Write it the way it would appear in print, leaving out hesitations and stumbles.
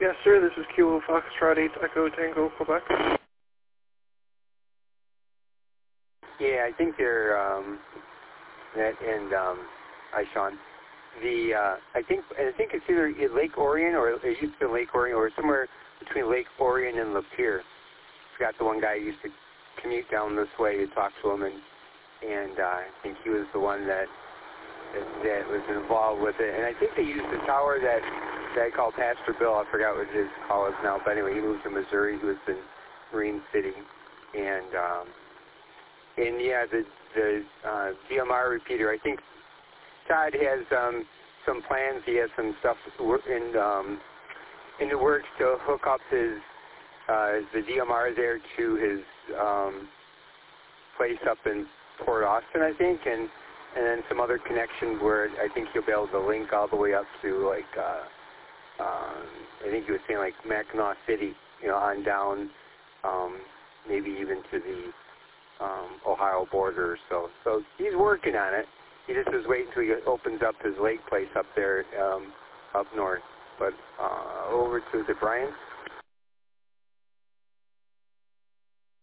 Yes, sir. This is Kilo Foxtrot 8 Echo Tango, Quebec. Yeah, I think they're, hi, Sean. I think it's either Lake Orion, or it used to be Lake Orion, or somewhere between Lake Orion and Lapeer. Forgot the one guy who used to commute down this way to talk to him, and I think he was the one that was involved with it. And I think they used the tower that guy called Pastor Bill. I forgot what his call is now, but anyway, he moved to Missouri. He was in Marine City, and yeah, the DMR repeater. I think Todd has some plans. He has some stuff in the works to hook up his the DMR there to his place up in Port Austin, I think, and then some other connections where I think he'll be able to link all the way up to, like, I think he was saying, like, Mackinac City, you know, on down, maybe even to the Ohio border or so. So he's working on it. He just is waiting until he opens up his lake place up there, up north. But over to the Brian.